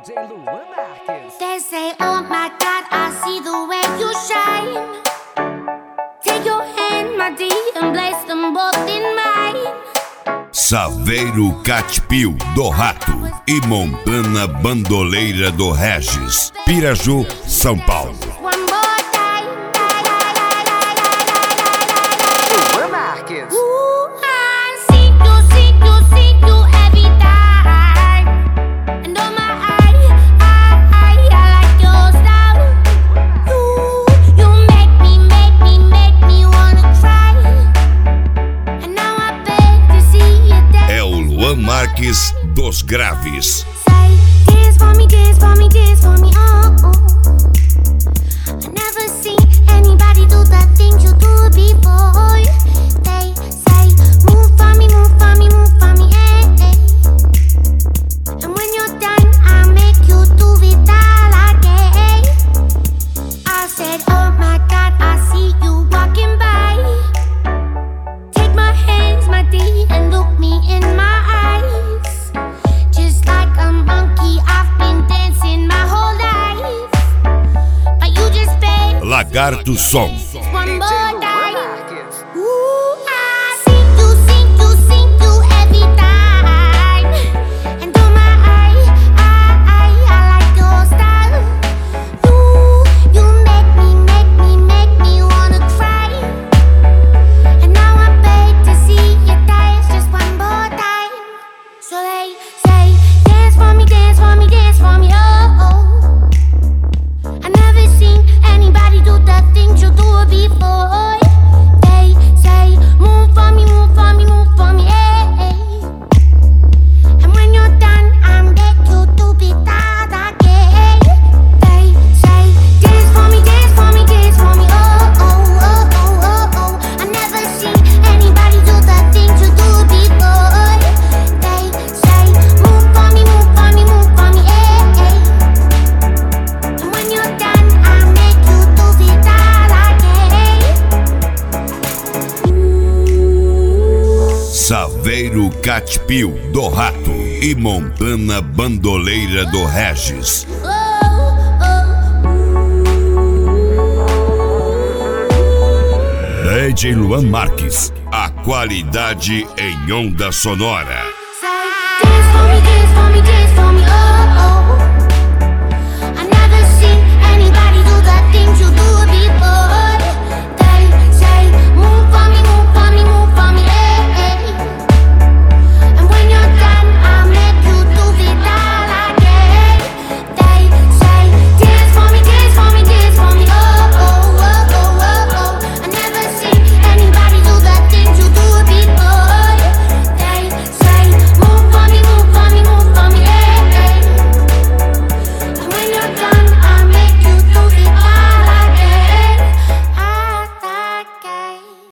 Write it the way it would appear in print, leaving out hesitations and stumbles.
DJ Luan Marques. They say, oh my God, I see the way you shine. Take your hand, my dear, and place them both in mine. Saveiro Catpil do Rato e Montana Bandoleira do Regis, Piraju, São Paulo. One more time. Luan Marques. I see you every time. And oh my, I like your style. You make me wanna try. And now I beg to see you there. É o Luan Marques dos Graves. Say, dance for me, oh, oh. I never seen anybody do the things you do before. They say, move for me, eh. And when you're done, I'll make you do it all again. I said, oh my God, I see you walking by. Take my hands, my dear, and look me in my eyes. Just like a monkey, I've been dancing my whole life. But you just paid Lagarto Som. one more DJ Luan time. Marques. I see you every time. And oh my, I like your style. You make me wanna cry. And now I beg to see you dance just one more time. So they say, dance for me, oh, oh. I never seen anybody do the things you do before. They say, move for me, eh. And when you're done, I'm back you to be that again. They say, dance for me, oh, oh. I never seen anybody do the things you do before. They say, move for me, eh. And when you're done, I'll make you do it all again. Saveiro Catpil do Rato e Montana Bandoleira do Regis. DJ Luan Marques, a qualidade em onda sonora.